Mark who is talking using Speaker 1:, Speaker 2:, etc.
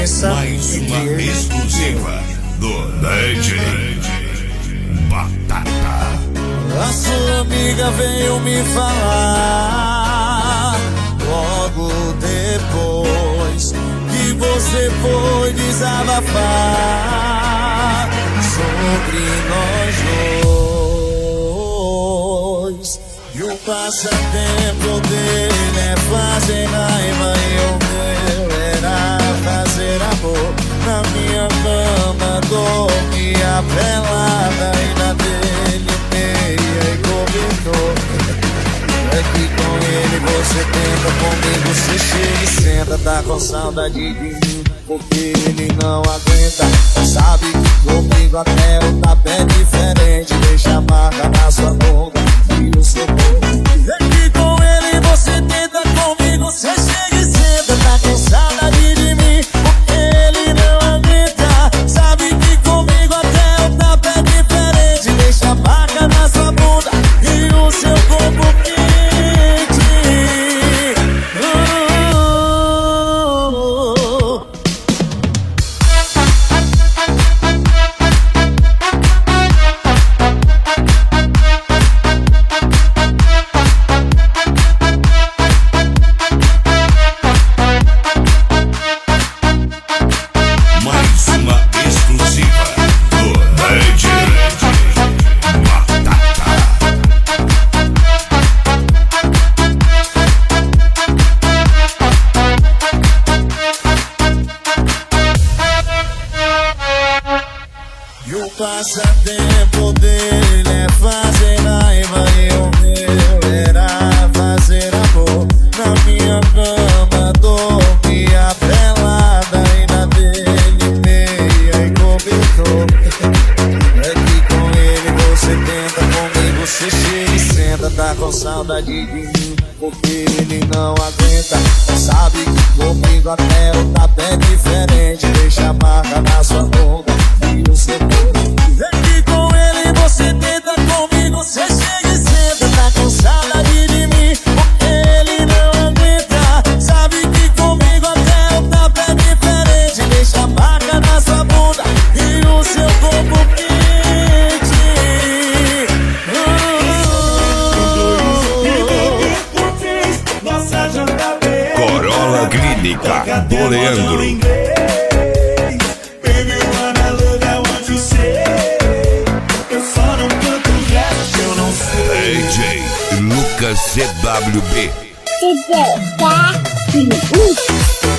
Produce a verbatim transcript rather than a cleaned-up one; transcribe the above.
Speaker 1: cabeça.
Speaker 2: Mais uma exclusiva do D J Batata.
Speaker 1: A sua amiga veio me falar logo depois que você foi desabafar sobre nós dois. E o passatempo dele é fazer raiva e o meu era fazer amor. Na minha cama dormia pelada e na dele meia e cobertor. É que com ele você tenta, comigo você chega e senta. Tá com saudade de mim porque ele não aguenta. Sabe que comigo até o tapé é diferente. Deixa a marca na sua boca e o seu corpo. É que com ele você tenta, comigo você chega e senta. Tá com saudade de mim porque ele não aguenta. Sabe que comigo até o tapé é diferente. Deixa a marca na sua bunda e o seu corpo quente. E o passatempo dele é fazer raiva e o meu era fazer amor. Na minha cama dormia pelada e na dele meia e cobertor. É que com ele você tenta, comigo você chega e senta. Tá com saudade de mim porque ele não aguenta. Sabe que comigo até o tapé é diferente. Deixa a marca na sua boca e o seu corpo. É que com ele você tenta, comigo você chega e senta. Tá com saudade de mim porque ele não aguenta. Sabe que comigo até o tapé é diferente. Deixa a marca na sua bunda e o seu corpo quente.
Speaker 2: Corolla Clínica do Leandro. D J Lucas C W B.
Speaker 3: C W B.